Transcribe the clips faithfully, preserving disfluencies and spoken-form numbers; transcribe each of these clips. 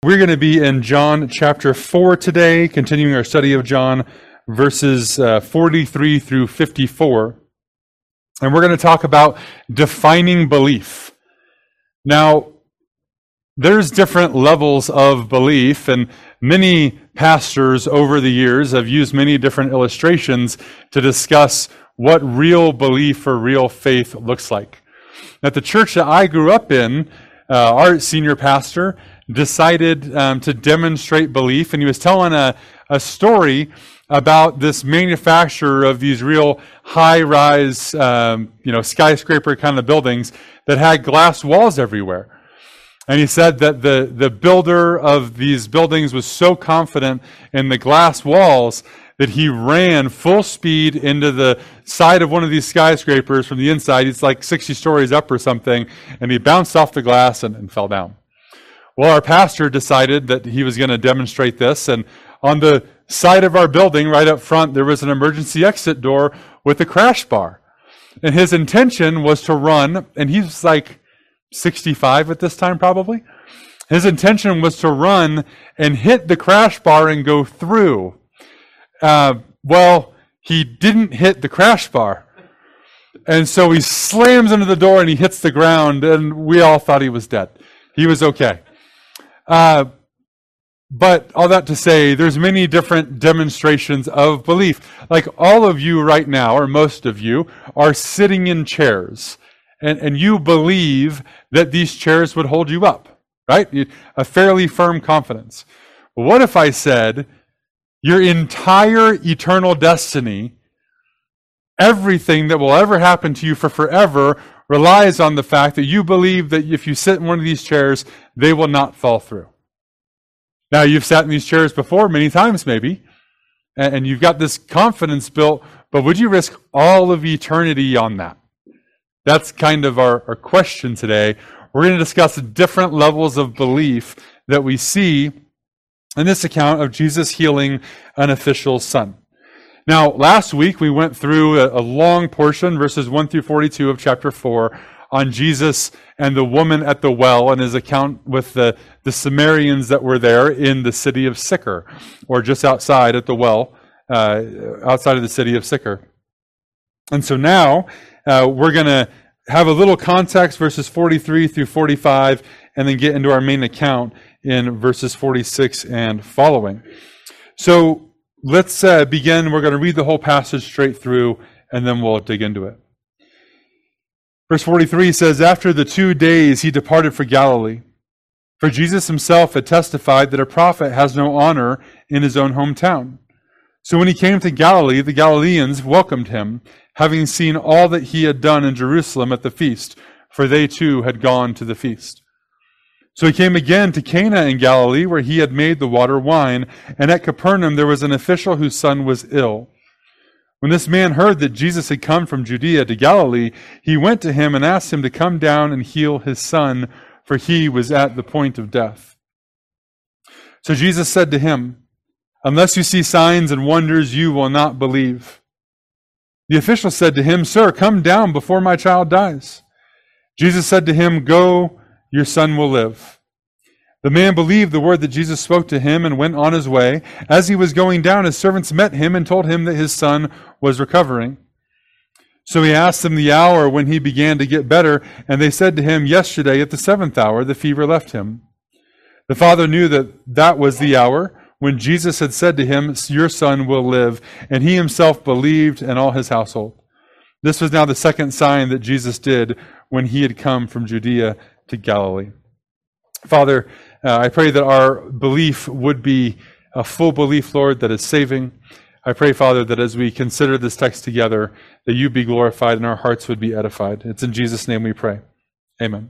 We're going to be in John chapter four today, continuing our study of John, verses uh, forty-three through fifty-four. And we're going to talk about defining belief. Now, there's different levels of belief, and many pastors over the years have used many different illustrations to discuss what real belief or real faith looks like. At the church that I grew up in, uh, our senior pastor decided um, to demonstrate belief, and he was telling a, a story about this manufacturer of these real high-rise, um, you know, skyscraper kind of buildings that had glass walls everywhere. And he said that the, the builder of these buildings was so confident in the glass walls that he ran full speed into the side of one of these skyscrapers from the inside. It's like sixty stories up or something, and he bounced off the glass and, and fell down. Well, our pastor decided that he was going to demonstrate this, and on the side of our building, right up front, there was an emergency exit door with a crash bar. And his intention was to run, and he's like sixty-five at this time probably. His intention was to run and hit the crash bar and go through. Uh, well, he didn't hit the crash bar. And so he slams into the door and he hits the ground, and we all thought he was dead. He was okay. Uh, but all that to say, there's many different demonstrations of belief. Like all of you right now, or most of you, are sitting in chairs, and, and you believe that these chairs would hold you up, right? A fairly firm confidence. Well, what if I said your entire eternal destiny, everything that will ever happen to you for forever, relies on the fact that you believe that if you sit in one of these chairs, they will not fall through. Now, you've sat in these chairs before many times maybe, and you've got this confidence built, but would you risk all of eternity on that? That's kind of our, our question today. We're going to discuss different levels of belief that we see in this account of Jesus healing an official's son. Now, last week we went through a, a long portion, verses one through forty-two of chapter four, on Jesus and the woman at the well and his account with the, the Samaritans that were there in the city of Sychar, or just outside at the well, uh, outside of the city of Sychar. And so now uh, we're going to have a little context, verses forty-three through forty-five, and then get into our main account in verses forty-six and following. So let's uh, begin. We're going to read the whole passage straight through, and then we'll dig into it. Verse forty-three says, "After the two days he departed for Galilee. For Jesus himself had testified that a prophet has no honor in his own hometown. So when he came to Galilee, the Galileans welcomed him, having seen all that he had done in Jerusalem at the feast, for they too had gone to the feast. So he came again to Cana in Galilee, where he had made the water wine, and at Capernaum there was an official whose son was ill. When this man heard that Jesus had come from Judea to Galilee, he went to him and asked him to come down and heal his son, for he was at the point of death. So Jesus said to him, 'Unless you see signs and wonders, you will not believe.' The official said to him, 'Sir, come down before my child dies.' Jesus said to him, 'Go, your son will live.' The man believed the word that Jesus spoke to him and went on his way. As he was going down, his servants met him and told him that his son was recovering. So he asked them the hour when he began to get better, and they said to him, 'Yesterday at the seventh hour the fever left him.' The father knew that that was the hour when Jesus had said to him, 'Your son will live,' and he himself believed, and all his household. This was now the second sign that Jesus did when he had come from Judea to Galilee." Father, uh, I pray that our belief would be a full belief, Lord, that is saving. I pray, Father, that as we consider this text together, that you be glorified and our hearts would be edified. It's in Jesus' name we pray. Amen.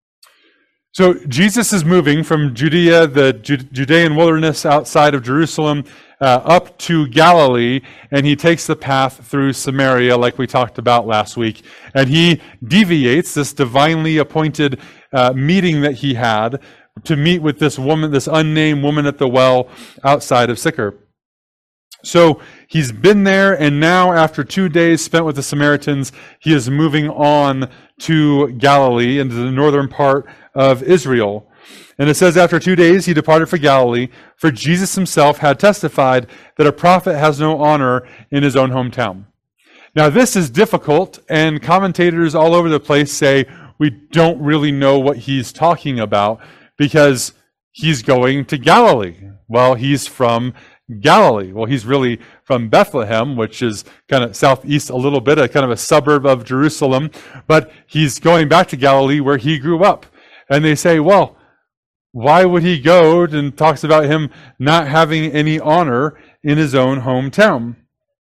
So Jesus is moving from Judea, the Judean wilderness outside of Jerusalem, uh, up to Galilee, and he takes the path through Samaria like we talked about last week. And he deviates this divinely appointed uh, meeting that he had to meet with this woman, this unnamed woman at the well outside of Sychar. So he's been there, and now after two days spent with the Samaritans, he is moving on to Galilee, into the northern part of Israel. And it says, after two days he departed for Galilee, for Jesus himself had testified that a prophet has no honor in his own hometown. Now this is difficult, and commentators all over the place say we don't really know what he's talking about because he's going to Galilee. Well, he's from Galilee. Well, he's really from Bethlehem, which is kind of southeast a little bit, a kind of a suburb of Jerusalem, but he's going back to Galilee where he grew up. And they say, well, why would he go? And talks about him not having any honor in his own hometown.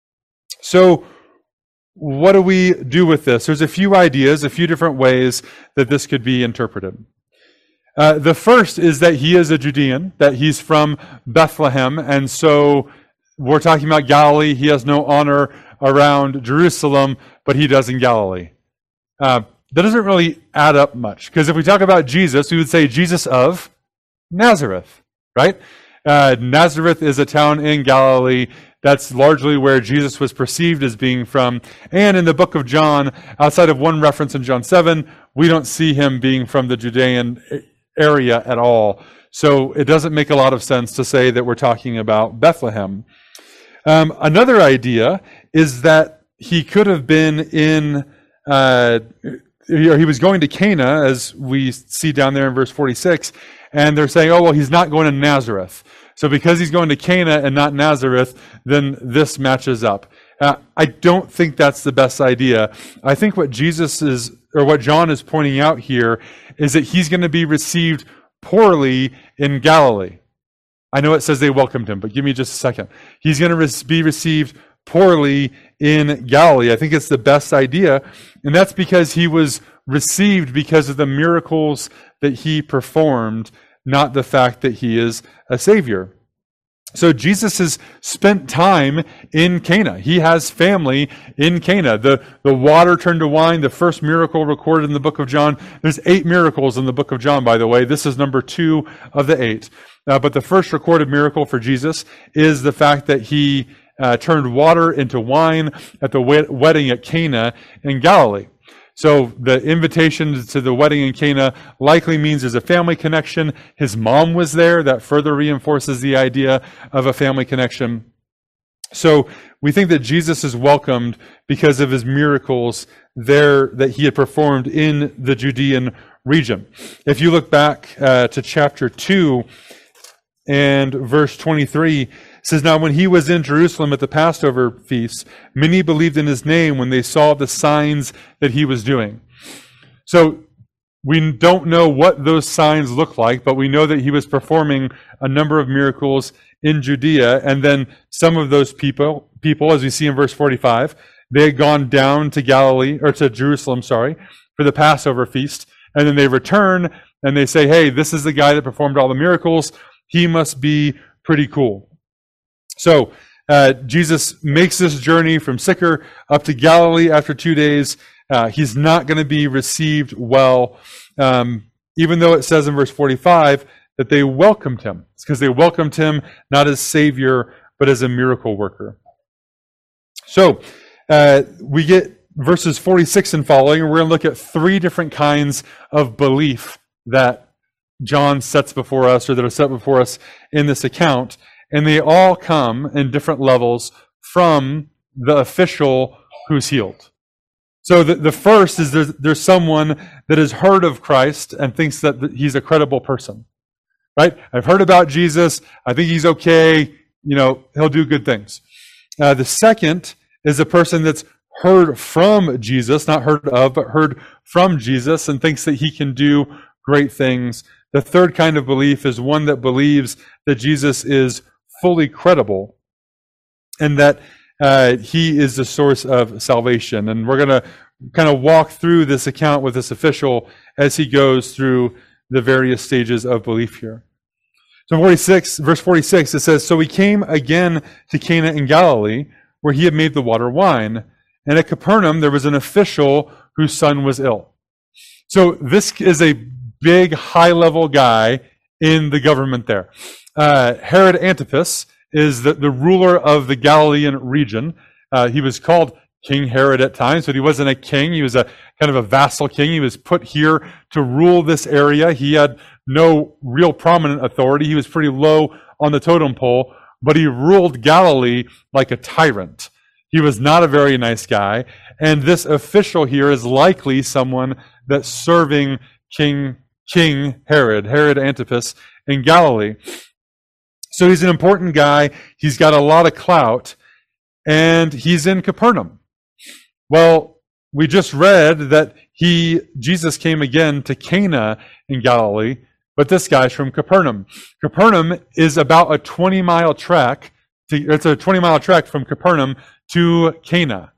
So what do we do with this? There's a few ideas, a few different ways that this could be interpreted. Uh, the first is that he is a Judean, that he's from Bethlehem, and so we're talking about Galilee. He has no honor around Jerusalem, but he does in Galilee. Uh, that doesn't really add up much, because if we talk about Jesus, we would say Jesus of Nazareth, right? Uh, Nazareth is a town in Galilee. That's largely where Jesus was perceived as being from. And in the book of John, outside of one reference in John seven, we don't see him being from the Judean area at all. So it doesn't make a lot of sense to say that we're talking about Bethlehem. Um, another idea is that he could have been in, uh, he was going to Cana, as we see down there in verse forty-six, and they're saying, oh, well, he's not going to Nazareth. So because he's going to Cana and not Nazareth, then this matches up. Uh, I don't think that's the best idea. I think what Jesus is, or what John is pointing out here, is that he's going to be received poorly in Galilee. I know it says they welcomed him, but give me just a second. He's going to re- be received poorly in Galilee. I think it's the best idea, and that's because he was received because of the miracles that he performed, not the fact that he is a savior. So Jesus has spent time in Cana. He has family in Cana. The, the water turned to wine, the first miracle recorded in the book of John. There's eight miracles in the book of John, by the way. This is number two of the eight. Uh, but the first recorded miracle for Jesus is the fact that he uh, turned water into wine at the wed- wedding at Cana in Galilee. So the invitation to the wedding in Cana likely means there's a family connection. His mom was there. That further reinforces the idea of a family connection. So we think that Jesus is welcomed because of his miracles there that he had performed in the Judean region. If you look back uh, to chapter two and verse twenty-three, it says, now when he was in Jerusalem at the Passover feast, many believed in his name when they saw the signs that he was doing. So we don't know what those signs look like, but we know that he was performing a number of miracles in Judea, and then some of those people, people, as we see in verse forty-five, they had gone down to Galilee, or to Jerusalem, sorry, for the Passover feast, and then they return and they say, hey, this is the guy that performed all the miracles. He must be pretty cool. So uh, Jesus makes this journey from Sychar up to Galilee after two days. Uh, he's not going to be received well, um, even though it says in verse forty-five that they welcomed him. It's because they welcomed him not as Savior, but as a miracle worker. So uh, we get verses forty-six and following, and we're going to look at three different kinds of belief that John sets before us, or that are set before us in this account. And they all come in different levels from the official who's healed. So the, the first is there's, there's someone that has heard of Christ and thinks that he's a credible person. Right? I've heard about Jesus. I think he's okay. You know, he'll do good things. Uh, the second is a person that's heard from Jesus, not heard of, but heard from Jesus, and thinks that he can do great things. The third kind of belief is one that believes that Jesus is fully credible and that uh, he is the source of salvation. And we're going to kind of walk through this account with this official as he goes through the various stages of belief here. So forty-six, verse forty-six, it says, so he came again to Cana in Galilee, where he had made the water wine. And at Capernaum, there was an official whose son was ill. So this is a big, high-level guy in the government there. Uh, Herod Antipas is the, the ruler of the Galilean region. Uh, he was called King Herod at times, but he wasn't a king. He was a kind of a vassal king. He was put here to rule this area. He had no real prominent authority. He was pretty low on the totem pole, but he ruled Galilee like a tyrant. He was not a very nice guy. And this official here is likely someone that's serving King, King Herod, Herod Antipas in Galilee. So he's an important guy. He's got a lot of clout, and he's in Capernaum. Well, we just read that he, Jesus came again to Cana in Galilee, but this guy's from Capernaum. Capernaum is about a twenty mile trek. To, it's a twenty mile trek from Capernaum to Cana.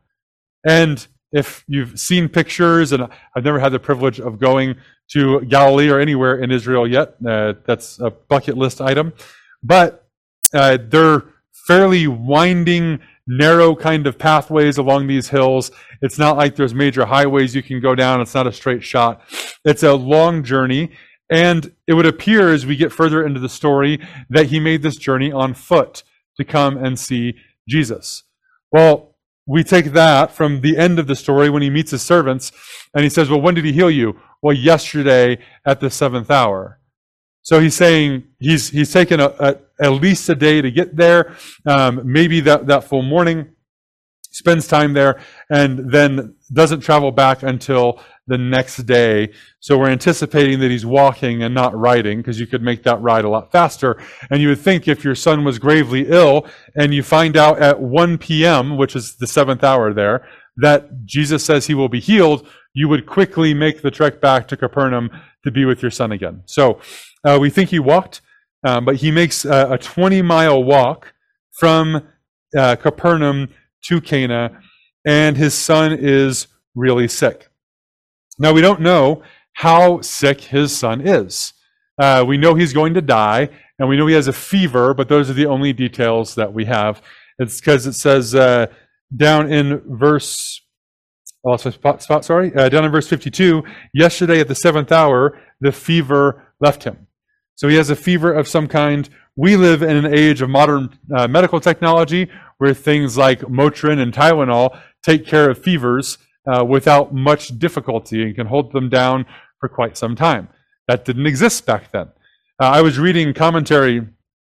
And if you've seen pictures, and I've never had the privilege of going to Galilee or anywhere in Israel yet, uh, that's a bucket list item, but uh, they're fairly winding, narrow kind of pathways along these hills. It's not like there's major highways you can go down. It's not a straight shot. It's a long journey. And it would appear as we get further into the story that he made this journey on foot to come and see Jesus. Well, we take that from the end of the story when he meets his servants and he says, well, when did he heal you? Well, yesterday at the seventh hour. So he's saying he's he's taken a, a, at least a day to get there, um, maybe that, that full morning, spends time there, and then doesn't travel back until the next day. So we're anticipating that he's walking and not riding, because you could make that ride a lot faster. And you would think if your son was gravely ill and you find out at one p.m., which is the seventh hour there, that Jesus says he will be healed, you would quickly make the trek back to Capernaum to be with your son again. So uh, we think he walked, um, but he makes uh, a twenty mile walk from uh, Capernaum to Cana, and his son is really sick. Now, we don't know how sick his son is. Uh, we know he's going to die, and we know he has a fever, but those are the only details that we have. It's because it says uh, down in verse, oh, spot, spot, sorry, uh, down in verse fifty-two, yesterday at the seventh hour, the fever left him. So he has a fever of some kind. We live in an age of modern uh, medical technology where things like Motrin and Tylenol take care of fevers uh, without much difficulty and can hold them down for quite some time. That didn't exist back then. Uh, I was reading commentary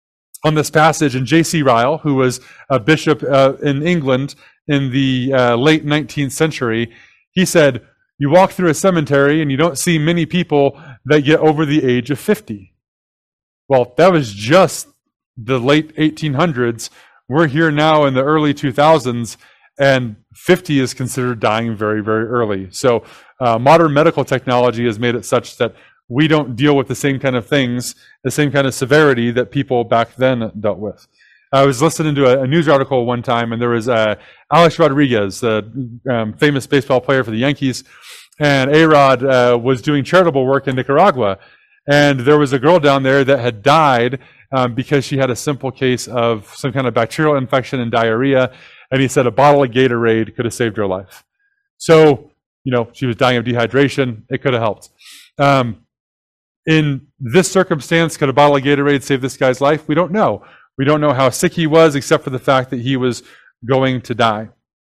on this passage, and J C Ryle, who was a bishop uh, in England in the uh, late nineteenth century, he said, you walk through a cemetery and you don't see many people that get over the age of fifty. Well, that was just the late eighteen hundreds. We're here now in the early two thousands, and fifty is considered dying very, very early. So uh, modern medical technology has made it such that we don't deal with the same kind of things, the same kind of severity that people back then dealt with. I was listening to a, a news article one time, and there was uh, Alex Rodriguez, the um, famous baseball player for the Yankees, and A-Rod uh, was doing charitable work in Nicaragua. And there was a girl down there that had died um, because she had a simple case of some kind of bacterial infection and diarrhea. And he said a bottle of Gatorade could have saved her life. So, you know, she was dying of dehydration. It could have helped. Um, in this circumstance, could a bottle of Gatorade save this guy's life? We don't know. We don't know how sick he was, except for the fact that he was going to die.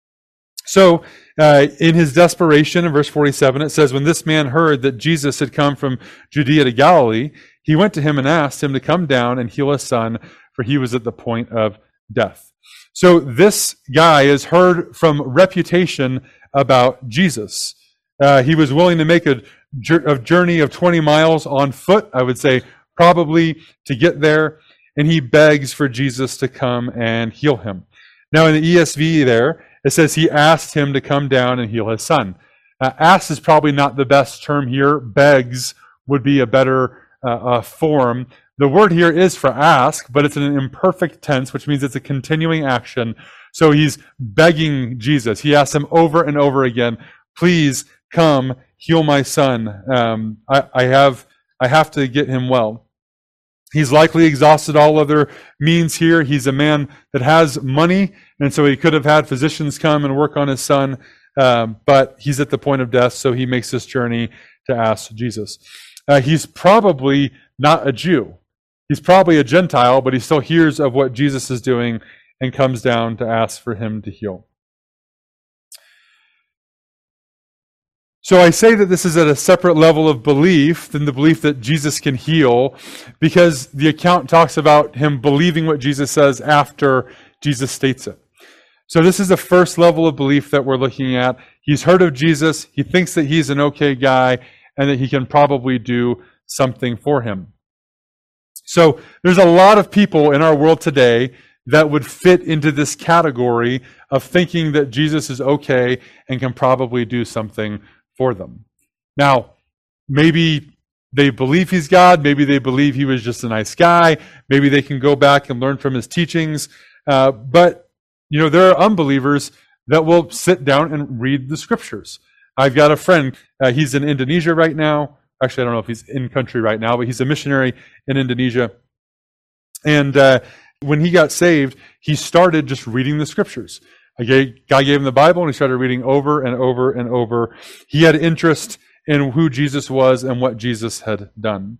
So, uh, in his desperation, in verse forty-seven, it says, when this man heard that Jesus had come from Judea to Galilee, he went to him and asked him to come down and heal his son, for he was at the point of death. So this guy has heard from reputation about Jesus. Uh, he was willing to make a, a journey of twenty miles on foot, I would say, probably to get there, and he begs for Jesus to come and heal him. Now, in the E S V there, it says he asked him to come down and heal his son. Uh, asked is probably not the best term here. Begs would be a better uh, uh, form. The word here is for ask, but it's in an imperfect tense, which means it's a continuing action. So he's begging Jesus. He asks him over and over again, please come heal my son. Um, I, I have I have to get him well. He's likely exhausted all other means here. He's a man that has money, and so he could have had physicians come and work on his son, um, but he's at the point of death, so he makes this journey to ask Jesus. Uh, he's probably not a Jew. He's probably a Gentile, but he still hears of what Jesus is doing and comes down to ask for him to heal. So I say that this is at a separate level of belief than the belief that Jesus can heal, because the account talks about him believing what Jesus says after Jesus states it. So this is the first level of belief that we're looking at. He's heard of Jesus, he thinks that he's an okay guy, and that he can probably do something for him. So there's a lot of people in our world today that would fit into this category of thinking that Jesus is okay and can probably do something for them. Now, maybe they believe he's God, maybe they believe he was just a nice guy, maybe they can go back and learn from his teachings, uh, but you know, there are unbelievers that will sit down and read the scriptures. I've got a friend, uh, he's in Indonesia right now. Actually, I don't know if he's in country right now, but he's a missionary in Indonesia. And uh, when he got saved, he started just reading the scriptures. Okay, God gave him the Bible, and he started reading over and over and over. He had interest in who Jesus was and what Jesus had done.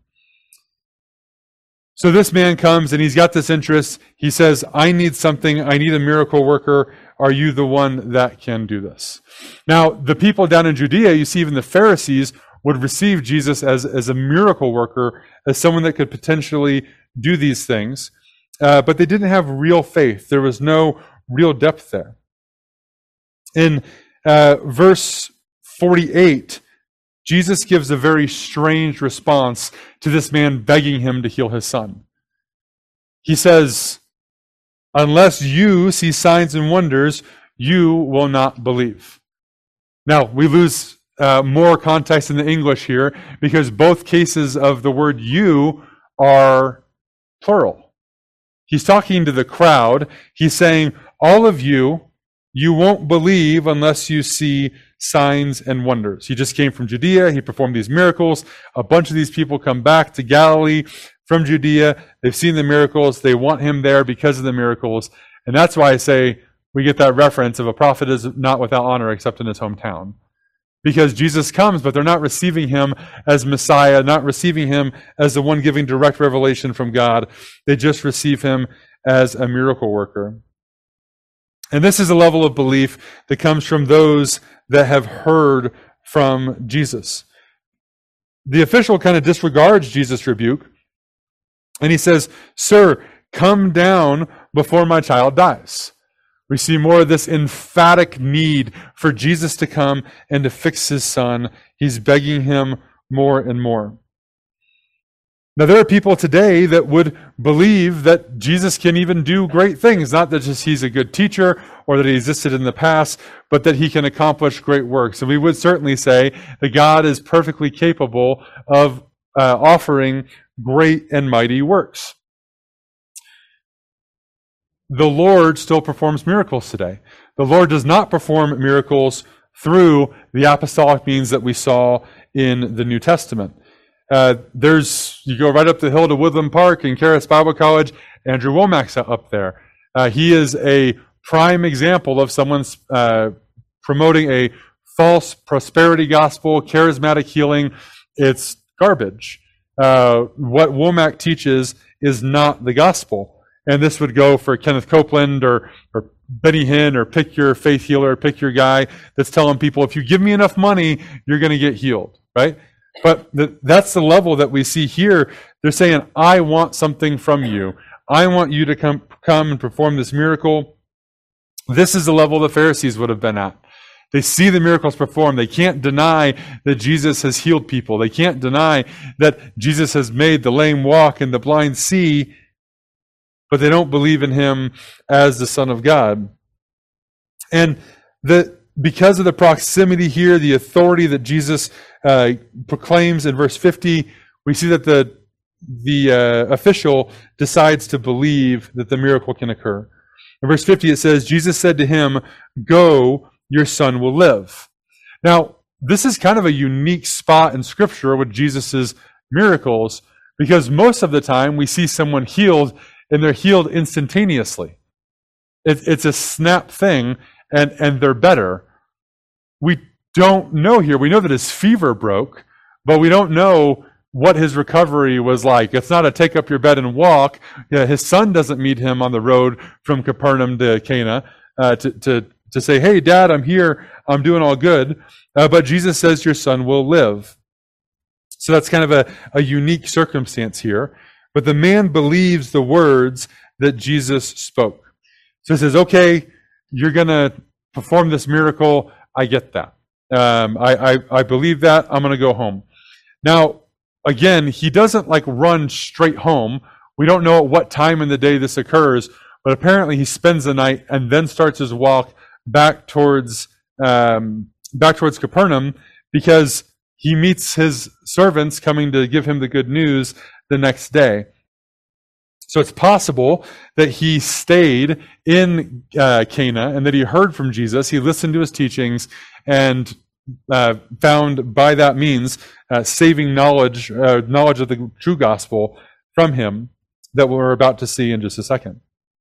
So this man comes, and he's got this interest. He says, I need something. I need a miracle worker. Are you the one that can do this? Now, the people down in Judea, you see even the Pharisees would receive Jesus as, as a miracle worker, as someone that could potentially do these things. Uh, but they didn't have real faith. There was no real depth there. In uh, verse forty-eight, Jesus gives a very strange response to this man begging him to heal his son. He says, unless you see signs and wonders, you will not believe. Now, we lose uh, more context in the English here because both cases of the word you are plural. He's talking to the crowd. He's saying, all of you, you won't believe unless you see signs and wonders. He just came from Judea. He performed these miracles. A bunch of these people come back to Galilee from Judea. They've seen the miracles. They want him there because of the miracles. And that's why I say we get that reference of a prophet is not without honor except in his hometown. Because Jesus comes, but they're not receiving him as Messiah, not receiving him as the one giving direct revelation from God. They just receive him as a miracle worker. And this is a level of belief that comes from those that have heard from Jesus. The official kind of disregards Jesus' rebuke, and he says, Sir, come down before my child dies. We see more of this emphatic need for Jesus to come and to fix his son. He's begging him more and more. Now, there are people today that would believe that Jesus can even do great things, not that just he's a good teacher or that he existed in the past, but that he can accomplish great works. And we would certainly say that God is perfectly capable of uh, offering great and mighty works. The Lord still performs miracles today. The Lord does not perform miracles through the apostolic means that we saw in the New Testament. Uh, there's, you go right up the hill to Woodland Park in Charis Bible College, Andrew Womack's up there. Uh, he is a prime example of someone uh, promoting a false prosperity gospel, charismatic healing. It's garbage. Uh, what Womack teaches is not the gospel. And this would go for Kenneth Copeland or, or Benny Hinn or pick your faith healer, pick your guy that's telling people, if you give me enough money, you're going to get healed, right? But the, that's the level that we see here. They're saying, I want something from you. I want you to come, come and perform this miracle. This is the level the Pharisees would have been at. They see the miracles performed. They can't deny that Jesus has healed people. They can't deny that Jesus has made the lame walk and the blind see, but they don't believe in him as the Son of God. And the because of the proximity here, the authority that Jesus uh, proclaims in verse fifty, we see that the the uh, official decides to believe that the miracle can occur. In verse fifty, it says, Jesus said to him, "Go, your son will live." Now, this is kind of a unique spot in Scripture with Jesus' miracles, because most of the time we see someone healed and they're healed instantaneously. It, it's a snap thing, and, and they're better. We don't know here. We know that his fever broke, but we don't know what his recovery was like. It's not a take up your bed and walk. Yeah, his son doesn't meet him on the road from Capernaum to Cana uh, to, to, to say, hey, Dad, I'm here. I'm doing all good. Uh, but Jesus says your son will live. So that's kind of a, a unique circumstance here. But the man believes the words that Jesus spoke. So he says, okay, you're going to perform this miracle. I get that. Um, I, I, I believe that. I'm going to go home. Now, again, he doesn't like run straight home. We don't know at what time in the day this occurs, but apparently he spends the night and then starts his walk back towards um, back towards Capernaum, because he meets his servants coming to give him the good news the next day. So it's possible that he stayed in uh, Cana and that he heard from Jesus. He listened to his teachings and uh, found by that means uh, saving knowledge, uh, knowledge of the true gospel from him that we're about to see in just a second.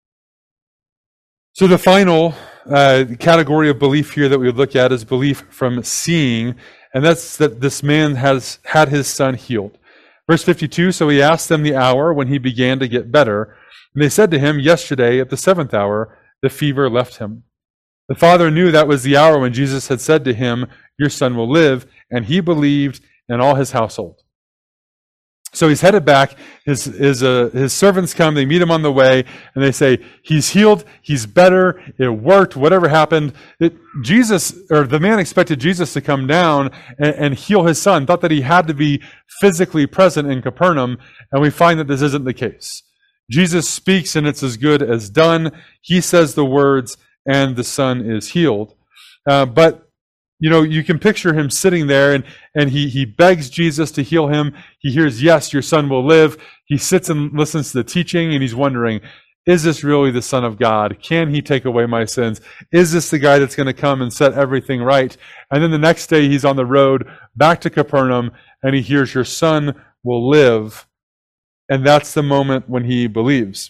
So the final uh, category of belief here that we would look at is belief from seeing, and that's that this man has had his son healed. Verse fifty-two, so he asked them the hour when he began to get better. And they said to him, yesterday at the seventh hour, the fever left him. The father knew that was the hour when Jesus had said to him, your son will live, and he believed, and all his household. So he's headed back. His his uh, his servants come. They meet him on the way, and they say, he's healed. He's better. It worked. Whatever happened, it, Jesus or the man expected Jesus to come down and, and heal his son. Thought that he had to be physically present in Capernaum, and we find that this isn't the case. Jesus speaks, and it's as good as done. He says the words, and the son is healed. Uh, but You know, you can picture him sitting there, and, and he, he begs Jesus to heal him. He hears, yes, your son will live. He sits and listens to the teaching, and he's wondering, is this really the Son of God? Can he take away my sins? Is this the guy that's going to come and set everything right? And then the next day, he's on the road back to Capernaum, and he hears, your son will live. And that's the moment when he believes.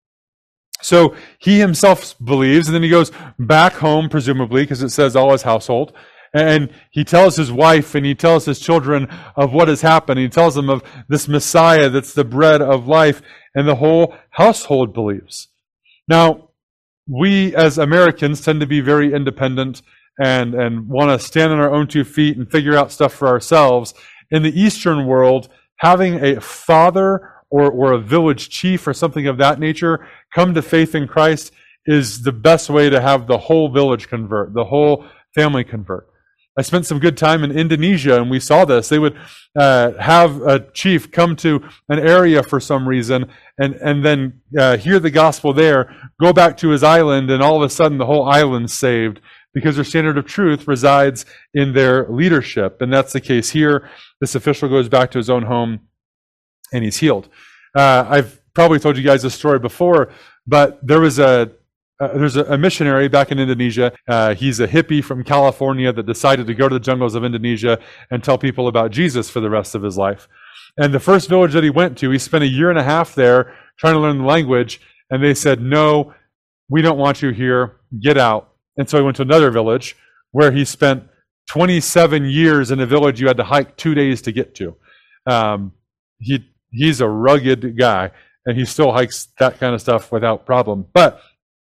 So he himself believes, and then he goes back home, presumably, because it says all his household. And he tells his wife and he tells his children of what has happened. He tells them of this Messiah that's the bread of life, and the whole household believes. Now, we as Americans tend to be very independent and, and want to stand on our own two feet and figure out stuff for ourselves. In the Eastern world, having a father or, or a village chief or something of that nature come to faith in Christ is the best way to have the whole village convert, the whole family convert. I spent some good time in Indonesia, and we saw this. They would uh, have a chief come to an area for some reason and, and then uh, hear the gospel there, go back to his island, and all of a sudden the whole island's saved because their standard of truth resides in their leadership. And that's the case here. This official goes back to his own home, and he's healed. Uh, I've probably told you guys this story before, but there was a Uh, there's a, a missionary back in Indonesia. Uh, he's a hippie from California that decided to go to the jungles of Indonesia and tell people about Jesus for the rest of his life. And the first village that he went to, he spent a year and a half there trying to learn the language, and they said, no, we don't want you here, get out. And so he went to another village where he spent twenty-seven years in a village you had to hike two days to get to. Um, he He's a rugged guy, and he still hikes that kind of stuff without problem. But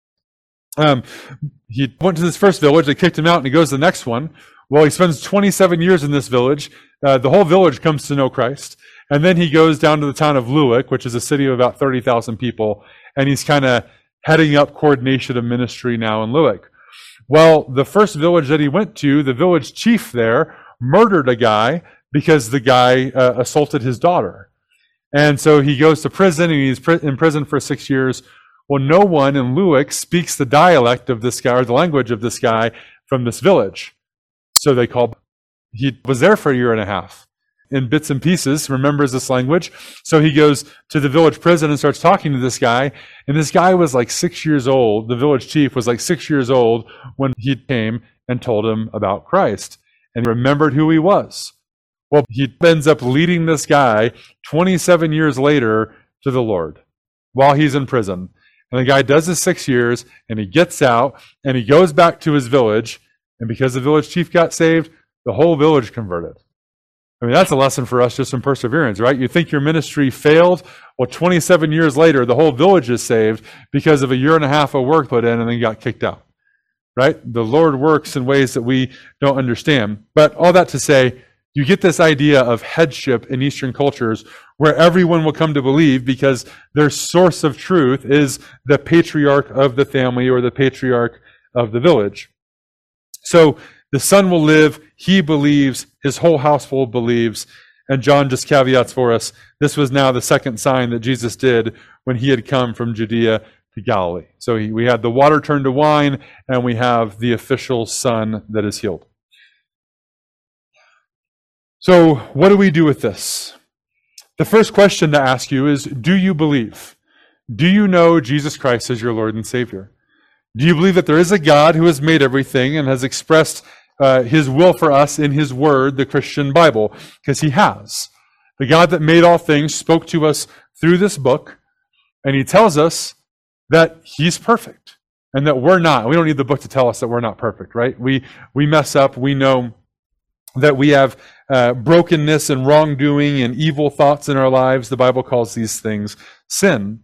Um, he went to this first village, they kicked him out, and he goes to the next one. Well, he spends twenty-seven years in this village. Uh, the whole village comes to know Christ. And then he goes down to the town of Luik, which is a city of about thirty thousand people, and he's kind of heading up coordination of ministry now in Luik. Well, the first village that he went to, the village chief there murdered a guy because the guy uh, assaulted his daughter. And so he goes to prison, and he's in prison for six years. Well, no one in Luik speaks the dialect of this guy or the language of this guy from this village. So they called. He was there for a year and a half in bits and pieces, remembers this language. So he goes to the village prison and starts talking to this guy. And this guy was like six years old. The village chief was like six years old when he came and told him about Christ and remembered who he was. Well, he ends up leading this guy twenty-seven years later to the Lord while he's in prison. And the guy does his six years, and he gets out, and he goes back to his village, and because the village chief got saved, the whole village converted. I mean, that's a lesson for us just in perseverance, right? You think your ministry failed? Well, twenty-seven years later, the whole village is saved because of a year and a half of work put in, and then got kicked out. right? The Lord works in ways that we don't understand. But all that to say, you get this idea of headship in Eastern cultures where everyone will come to believe because their source of truth is the patriarch of the family or the patriarch of the village. So the son will live, he believes, his whole household believes, and John just caveats for us, this was now the second sign that Jesus did when he had come from Judea to Galilee. So he, we had the water turned to wine, and we have the official son that is healed. So what do we do with this? The first question to ask you is, do you believe? Do you know Jesus Christ as your Lord and Savior? Do you believe that there is a God who has made everything and has expressed uh, his will for us in his word, the Christian Bible? Because he has. The God that made all things spoke to us through this book, and he tells us that he's perfect and that we're not. We don't need the book to tell us that we're not perfect, right? We, we mess up. We know that we have uh, brokenness and wrongdoing and evil thoughts in our lives. The Bible calls these things sin.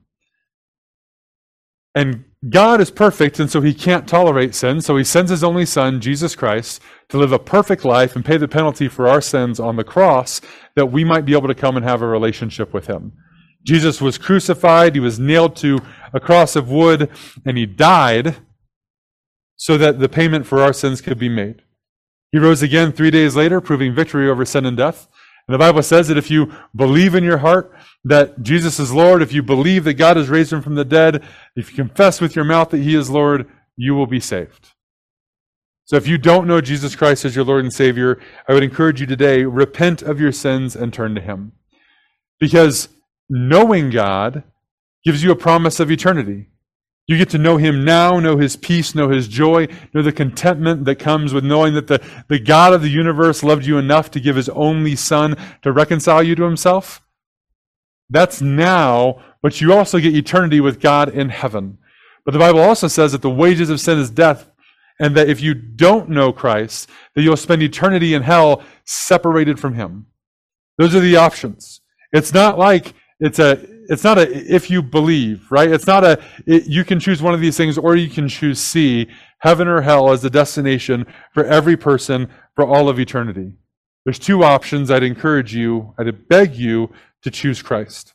And God is perfect, and so he can't tolerate sin. So he sends his only son, Jesus Christ, to live a perfect life and pay the penalty for our sins on the cross that we might be able to come and have a relationship with him. Jesus was crucified. He was nailed to a cross of wood, and he died so that the payment for our sins could be made. He rose again three days later, proving victory over sin and death. And the Bible says that if you believe in your heart that Jesus is Lord, if you believe that God has raised him from the dead, if you confess with your mouth that he is Lord, you will be saved. So if you don't know Jesus Christ as your Lord and Savior, I would encourage you today, repent of your sins and turn to him. Because knowing God gives you a promise of eternity. You get to know him now, know his peace, know his joy, know the contentment that comes with knowing that the, the God of the universe loved you enough to give his only son to reconcile you to himself. That's now, but you also get eternity with God in heaven. But the Bible also says that the wages of sin is death, and that if you don't know Christ, that you'll spend eternity in hell separated from him. Those are the options. It's not like it's a It's not a if you believe, right? It's not a it, you can choose one of these things or you can choose C, heaven or hell as the destination for every person for all of eternity. There's two options. I'd encourage you, I'd beg you to choose Christ.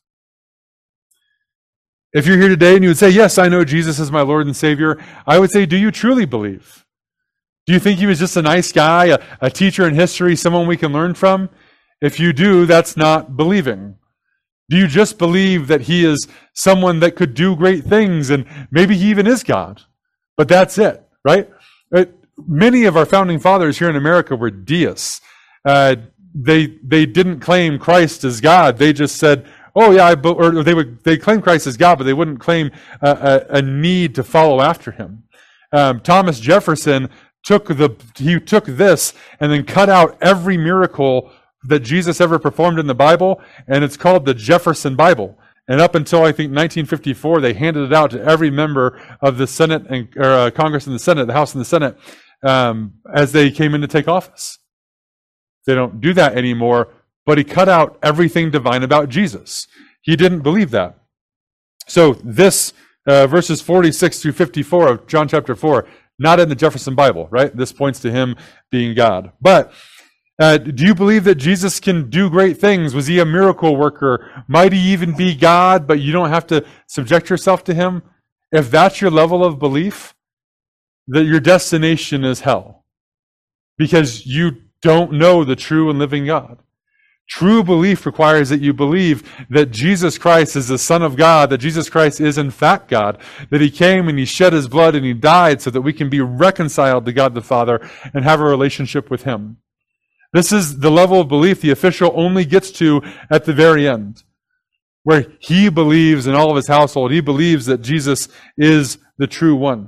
If you're here today and you would say, yes, I know Jesus is my Lord and Savior, I would say, do you truly believe? Do you think he was just a nice guy, a, a teacher in history, someone we can learn from? If you do, that's not believing. Do you just believe that he is someone that could do great things and maybe he even is God? But that's it, right? It, many of our founding fathers here in America were deists. Uh, they they didn't claim Christ as God. They just said, "Oh yeah," I, or they would they claim Christ as God, but they wouldn't claim a, a, a need to follow after him. Um, Thomas Jefferson took the he took this and then cut out every miracle that Jesus ever performed in the Bible, and it's called the Jefferson Bible. And up until, I think, nineteen fifty-four, they handed it out to every member of the Senate and or, uh, Congress and the Senate, the House and the Senate, um, as they came in to take office. They don't do that anymore, but he cut out everything divine about Jesus. He didn't believe that. So this, uh, verses forty-six through fifty-four of John chapter four, not in the Jefferson Bible, right? This points to him being God. But Uh, do you believe that Jesus can do great things? Was he a miracle worker? Might he even be God, but you don't have to subject yourself to him? If that's your level of belief, that your destination is hell. Because you don't know the true and living God. True belief requires that you believe that Jesus Christ is the Son of God, that Jesus Christ is in fact God, that he came and he shed his blood and he died so that we can be reconciled to God the Father and have a relationship with him. This is the level of belief the official only gets to at the very end, where he believes in all of his household, he believes that Jesus is the true one.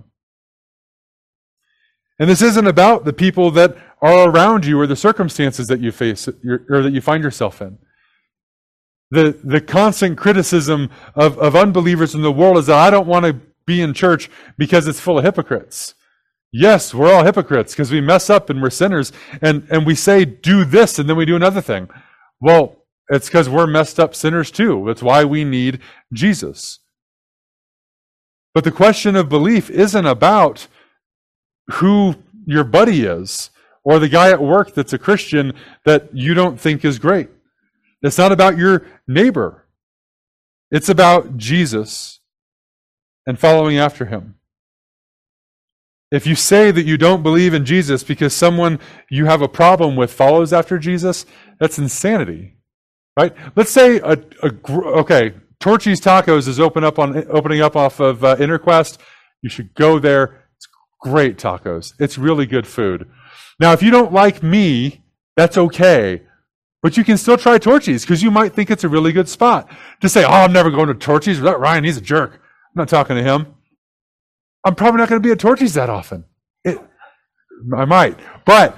And this isn't about the people that are around you or the circumstances that you face or that you find yourself in. The, the constant criticism of, of unbelievers in the world is that I don't want to be in church because it's full of hypocrites. Yes, we're all hypocrites because we mess up and we're sinners, and, and we say, do this, and then we do another thing. Well, it's because we're messed up sinners too. That's why we need Jesus. But the question of belief isn't about who your buddy is, or the guy at work that's a Christian that you don't think is great. It's not about your neighbor. It's about Jesus and following after him. If you say that you don't believe in Jesus because someone you have a problem with follows after Jesus, that's insanity, right? Let's say a, a okay, Torchy's Tacos is open up on opening up off of uh, Interquest. You should go there. It's great tacos. It's really good food. Now, if you don't like me, that's okay, but you can still try Torchy's because you might think it's a really good spot. To say, "Oh, I'm never going to Torchy's. Ryan, he's a jerk. I'm not talking to him." I'm probably not going to be at Torchy's that often. It, I might. But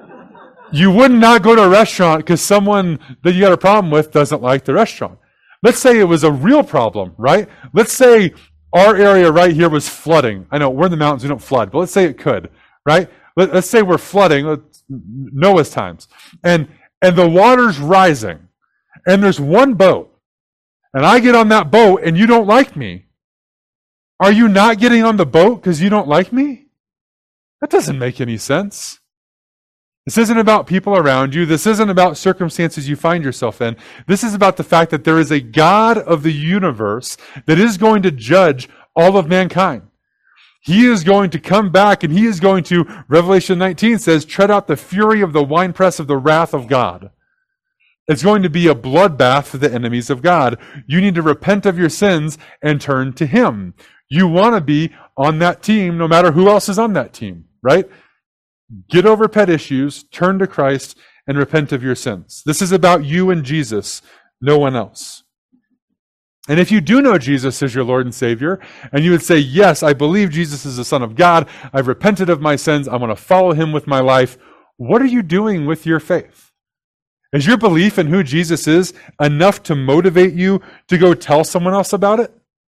you would not go to a restaurant because someone that you got a problem with doesn't like the restaurant. Let's say it was a real problem, right? Let's say our area right here was flooding. I know we're in the mountains, we don't flood, but let's say it could, right? Let, let's say we're flooding, Noah's times, and, and the water's rising, and there's one boat, and I get on that boat and you don't like me. Are you not getting on the boat because you don't like me? That doesn't make any sense. This isn't about people around you. This isn't about circumstances you find yourself in. This is about the fact that there is a God of the universe that is going to judge all of mankind. He is going to come back and he is going to, Revelation nineteen says, tread out the fury of the winepress of the wrath of God. It's going to be a bloodbath for the enemies of God. You need to repent of your sins and turn to him. You want to be on that team no matter who else is on that team, right? Get over pet issues, turn to Christ, and repent of your sins. This is about you and Jesus, no one else. And if you do know Jesus as your Lord and Savior, and you would say, yes, I believe Jesus is the Son of God, I've repented of my sins, I want to follow him with my life, what are you doing with your faith? Is your belief in who Jesus is enough to motivate you to go tell someone else about it?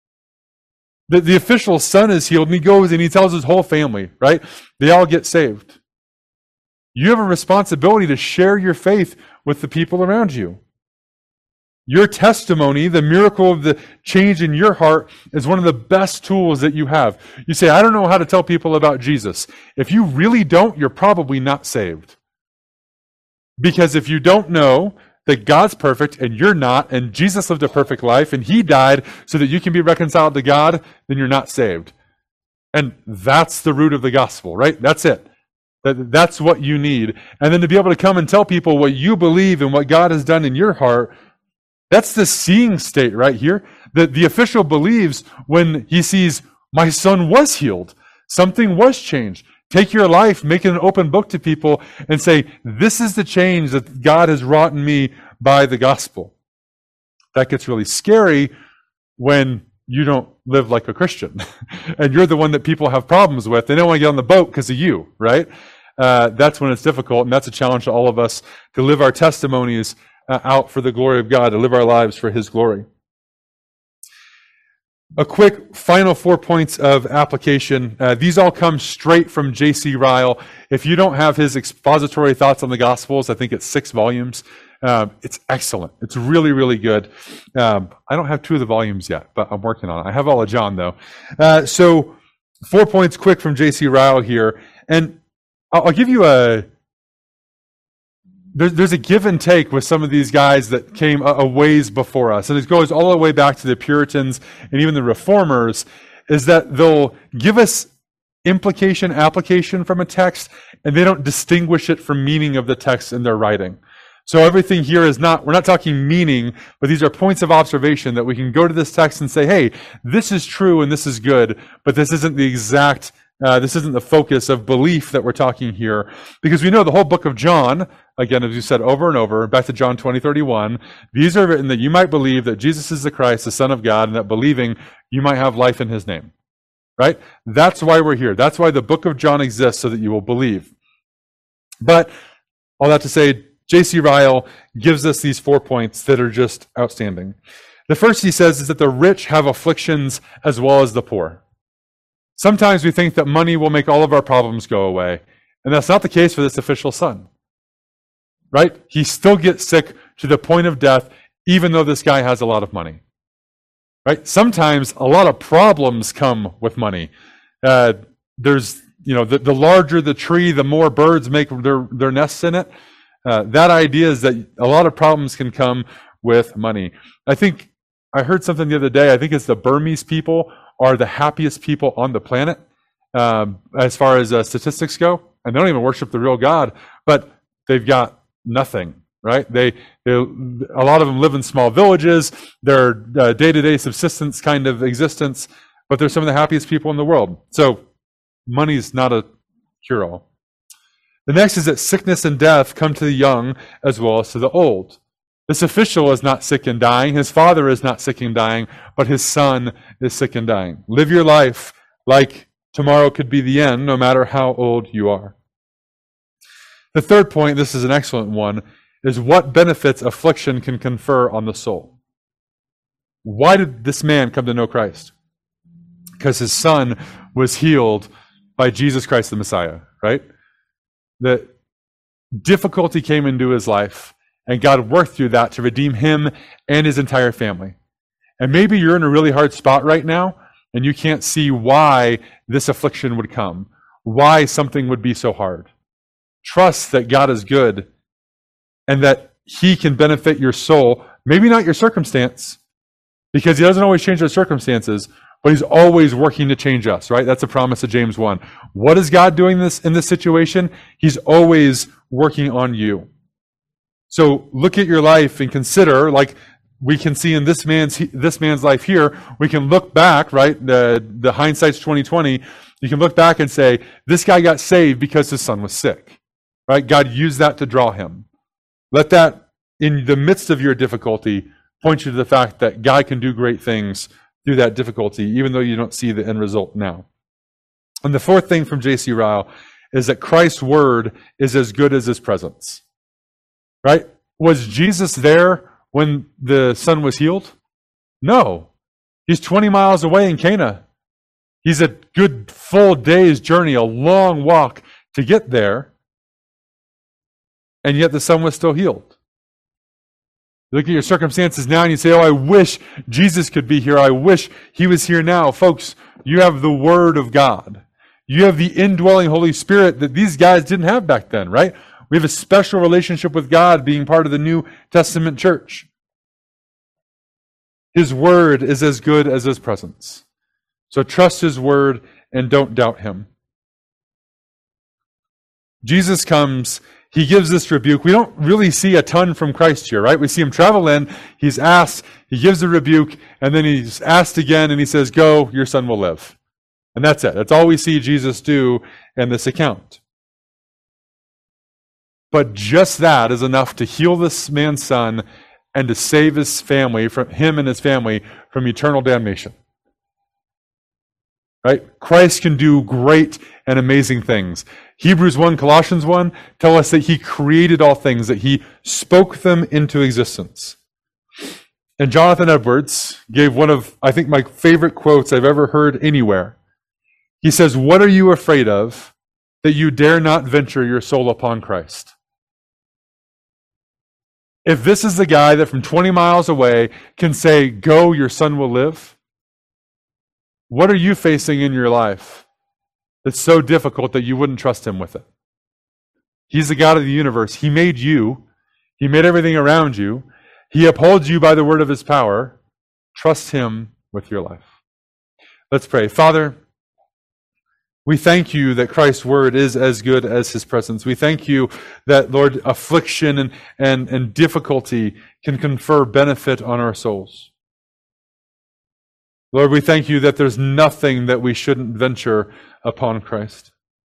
The, the official son is healed, and he goes and he tells his whole family, right? They all get saved. You have a responsibility to share your faith with the people around you. Your testimony, the miracle of the change in your heart, is one of the best tools that you have. You say, I don't know how to tell people about Jesus. If you really don't, you're probably not saved. Because if you don't know that God's perfect and you're not, and Jesus lived a perfect life and he died so that you can be reconciled to God, then you're not saved. And that's the root of the gospel, right? That's it. That, that's what you need. And then to be able to come and tell people what you believe and what God has done in your heart, that's the seeing state right here. The, the official believes when he sees, my son was healed. Something was changed. Take your life, make it an open book to people, and say, this is the change that God has wrought in me by the gospel. That gets really scary when you don't live like a Christian. And you're the one that people have problems with. They don't want to get on the boat because of you, right? Uh, that's when it's difficult, and that's a challenge to all of us to live our testimonies uh, out for the glory of God, to live our lives for his glory. A quick final four points of application. Uh, these all come straight from J C Ryle. If you don't have his expository thoughts on the Gospels, I think it's six volumes. Um, it's excellent. It's really, really good. Um, I don't have two of the volumes yet, but I'm working on it. I have all of John, though. Uh, so four points quick from J C Ryle here. And I'll, I'll give you a... There's, there's a give and take with some of these guys that came a, a ways before us. And it goes all the way back to the Puritans and even the Reformers, is that they'll give us implication, application from a text, and they don't distinguish it from meaning of the text in their writing. So everything here is not, we're not talking meaning, but these are points of observation that we can go to this text and say, hey, this is true and this is good, but this isn't the exact Uh, this isn't the focus of belief that we're talking here, because we know the whole book of John, again, as you said over and over, back to John twenty, thirty-one, these are written that you might believe that Jesus is the Christ, the Son of God, and that believing you might have life in his name, right? That's why we're here. That's why the book of John exists, so that you will believe. But all that to say, J C Ryle gives us these four points that are just outstanding. The first he says is that the rich have afflictions as well as the poor. Sometimes we think that money will make all of our problems go away, and that's not the case for this official son, right? He still gets sick to the point of death, even though this guy has a lot of money, right? Sometimes a lot of problems come with money. Uh, there's you know, the, the larger the tree, the more birds make their, their nests in it. Uh, that idea is that a lot of problems can come with money. I think I heard something the other day. I think it's the Burmese people are the happiest people on the planet um, as far as uh, statistics go. And they don't even worship the real God, but they've got nothing, right? They, they a lot of them live in small villages. They're uh, day-to-day subsistence kind of existence, but they're some of the happiest people in the world. So money's not a cure-all. The next is that sickness and death come to the young as well as to the old. This official is not sick and dying. His father is not sick and dying, but his son is sick and dying. Live your life like tomorrow could be the end, no matter how old you are. The third point, this is an excellent one, is what benefits affliction can confer on the soul. Why did this man come to know Christ? Because his son was healed by Jesus Christ the Messiah, right? The difficulty came into his life, and God worked through that to redeem him and his entire family. And maybe you're in a really hard spot right now, and you can't see why this affliction would come, why something would be so hard. Trust that God is good and that he can benefit your soul, maybe not your circumstance, because he doesn't always change our circumstances, but he's always working to change us, right? That's a promise of James one. What is God doing this in this situation? He's always working on you. So look at your life and consider, like we can see in this man's this man's life here, we can look back, right? The, the hindsight's twenty twenty. You can look back and say, this guy got saved because his son was sick, right? God used that to draw him. Let that, in the midst of your difficulty, point you to the fact that God can do great things through that difficulty, even though you don't see the end result now. And the fourth thing from J C Ryle is that Christ's word is as good as his presence. Right? Was Jesus there when the son was healed? No. He's twenty miles away in Cana. He's a good full day's journey, a long walk to get there. And yet the son was still healed. Look at your circumstances now and you say, oh, I wish Jesus could be here. I wish he was here now. Folks, you have the Word of God. You have the indwelling Holy Spirit that these guys didn't have back then, right? We have a special relationship with God being part of the New Testament church. His Word is as good as his presence. So trust his Word and don't doubt him. Jesus comes. He gives this rebuke. We don't really see a ton from Christ here, right? We see him travel in, he's asked, he gives a rebuke, and then he's asked again, and he says, go, your son will live. And that's it. That's all we see Jesus do in this account. But just that is enough to heal this man's son and to save his family, from him and his family, from eternal damnation. Right? Christ can do great and amazing things. Hebrews one, Colossians one tell us that he created all things, that he spoke them into existence. And Jonathan Edwards gave one of, I think, my favorite quotes I've ever heard anywhere. He says, what are you afraid of that you dare not venture your soul upon Christ? If this is the guy that from twenty miles away can say, go, your son will live, what are you facing in your life that's so difficult that you wouldn't trust him with it? He's the God of the universe. He made you. He made everything around you. He upholds you by the word of his power. Trust him with your life. Let's pray. Father, we thank you that Christ's word is as good as his presence. We thank you that, Lord, affliction and, and, and difficulty can confer benefit on our souls. Lord, we thank you that there's nothing that we shouldn't venture upon Christ.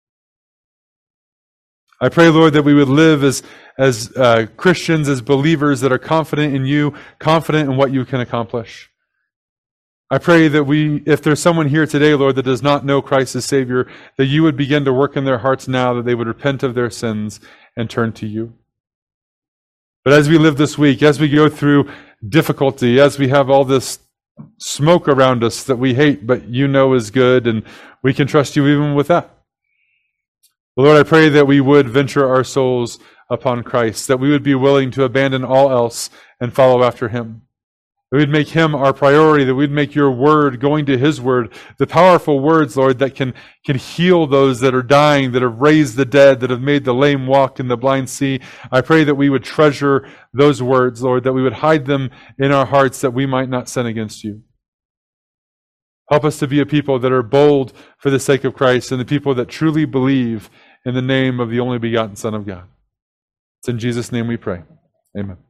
I pray, Lord, that we would live as, as uh, Christians, as believers that are confident in you, confident in what you can accomplish. I pray that we, if there's someone here today, Lord, that does not know Christ as Savior, that you would begin to work in their hearts now, that they would repent of their sins and turn to you. But as we live this week, as we go through difficulty, as we have all this smoke around us that we hate, but you know is good, and we can trust you even with that. Lord, I pray that we would venture our souls upon Christ, that we would be willing to abandon all else and follow after him. That we'd make him our priority, that we'd make your word, going to his word, the powerful words, Lord, that can, can heal those that are dying, that have raised the dead, that have made the lame walk and the blind see. I pray that we would treasure those words, Lord, that we would hide them in our hearts that we might not sin against you. Help us to be a people that are bold for the sake of Christ and the people that truly believe in the name of the only begotten Son of God. It's in Jesus' name we pray. Amen.